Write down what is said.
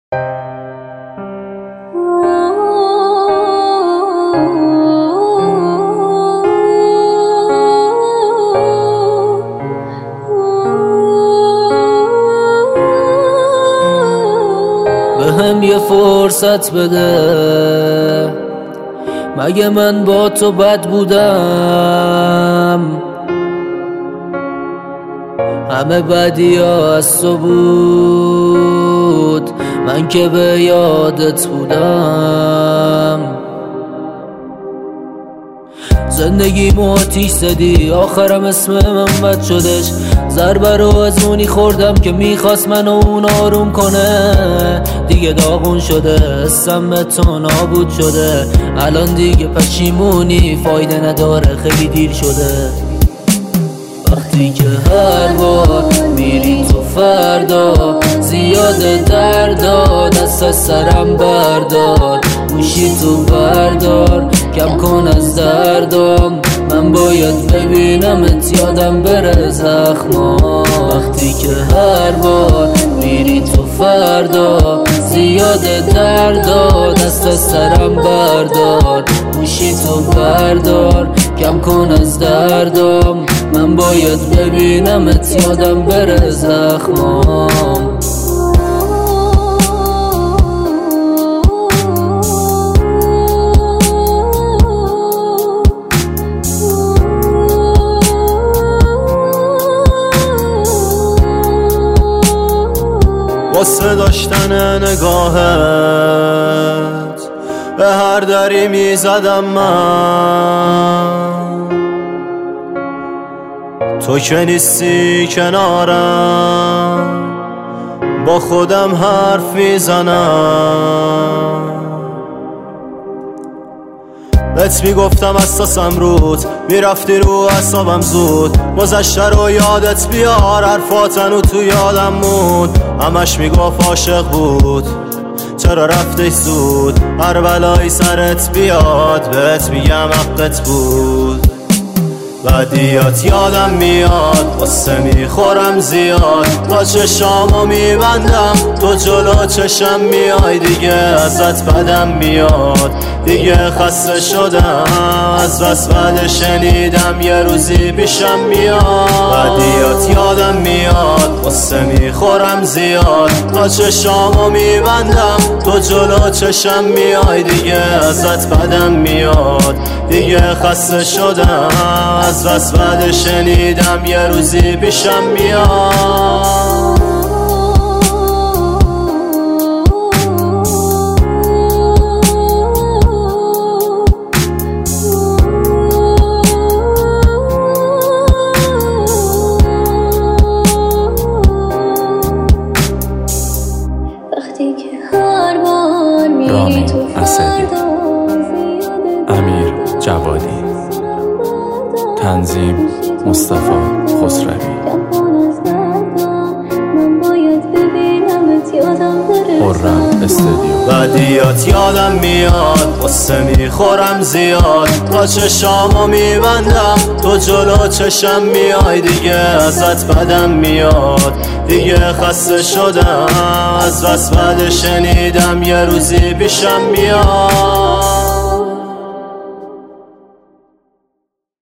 بهم یه فرصت بده، مگه من با تو بد بودم؟ همه بدی ها از تو بود، من که به یادت بودم. زندگی آتیش زدی، آخرم اسم من بد شدش. ضربه رو از اونی خوردم که میخواست منو اون آروم کنه. دیگه داغون شده، حسم به تو نابود شده. الان دیگه پشیمونی فایده نداره، خیلی دیر شده. وقتی که هر بار میری تو فردا، زیاد دردا، دست از سرم بردار. گوشی تو بردار، کم کن از دردم. من باید ببینمت، یادم بره زخما. وقتی که هر بار میری تو فردا، زیاد دردا، دست از سرم بردار. گوشی تو بردار، کم کن از دردم. من باید ببینمت، یادم بره زخمام. واسه داشتن نگاهت به هر دری میزدم من. تو که نیستی کنارم، با خودم حرف میزنم. بهت میگفتم اساسم رود، میرفتی رو اعصابم زود. گذشته رو یادت بیار، حرفاتنو تو یادم موند. همش میگفت عاشق بود، چرا رفتی زود؟ هر بلایی سرت بیاد، بهت میگم حقت بود. بدیات یادم میاد، واسه میخورم زیاد. با چشامو میبندم، تو جلو چشم میای. دیگه ازت بدم میاد، دیگه خسته شدم از بس بد شنیدم. یه روزی پیشم میاد، بدیات یادم میاد، واسه میخورم زیاد. با چشامو میبندم، تو جلو چشم میای. دیگه ازت بدم میاد، دیگه خسته شدم از بس بد شنیدم. یه روزی پیشم میاد. رامین اسدی، امیر جوادی، تنظیم مصطفی خسروی، خرم استودیو. بدیات یادم میاد، واسه میخورم زیاد. با چشامو میبندم، تو جلو چشم میای. دیگه ازت بدم میاد، دیگه خسته شدم از بس بد شنیدم. یه روزی پیشم میاد.